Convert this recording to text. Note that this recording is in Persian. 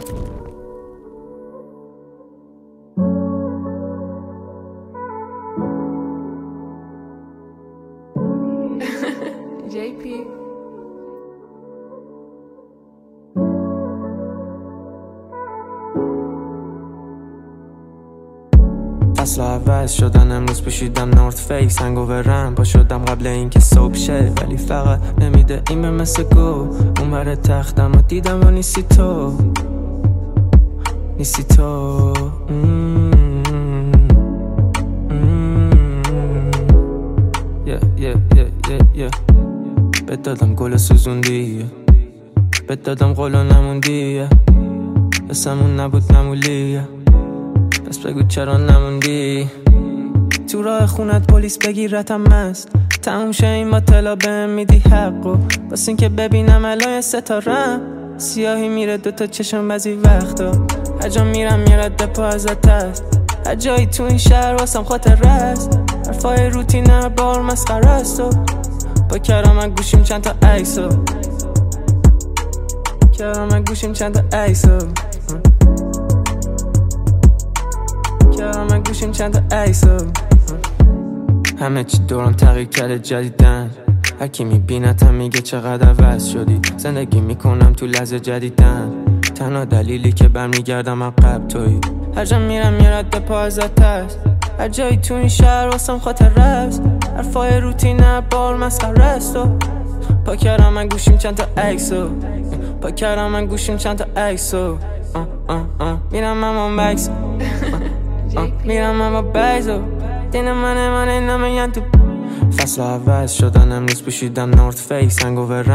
JP. فصل عوض شدن امروز پوشیدم نورت فیس هنگوورم پا شدم قبل اینکه صبح شه ولی فقط نمیده این به مثل گو اون بر تختم و دیدم و نیستی تو نیستی تو بهت دادم گل سوزوندی بهت دادم قول و نموندی حسمون نبود نمولی پس بگو چرا نموندی تو راه خونت پلیس بگیرتم مست تموم شه این باطلا بهم میدی حقو بس این که ببینم الان ستارم سیاهی میره دوتا چشم بعضی وقتا هر جا میرم یه رد پا ازت هست هر جایی تو این شهر واسم خاطر است حرفای روتین هر بار مسخره است و با کرامت گوشیم چند تا عکسو کرامت گوشیم چند تا عکسو کرامت گوشیم چند تا عکسو همه چی دورم تغییر کرده جدیدن هر کی میبینتم میگه چقدر عوض شدی زندگی میکنم تو لحظه جدیدن تنها دلیلی که برمیگردم عقب تویی هر جا میرم یه رد پا ازت هست هر جایی تو این شهر واسم خاطر است حرفای روتین هر بار مسخره است و پا کردم من گوشیم چند تا عکسو پا کردم من گوشیم چند تا عکسو میرم من با بکسو میرم من با بکسو دین منه نمیگن تو فصل عوض شدن امروز پوشیدم نورت فیس هنگوورم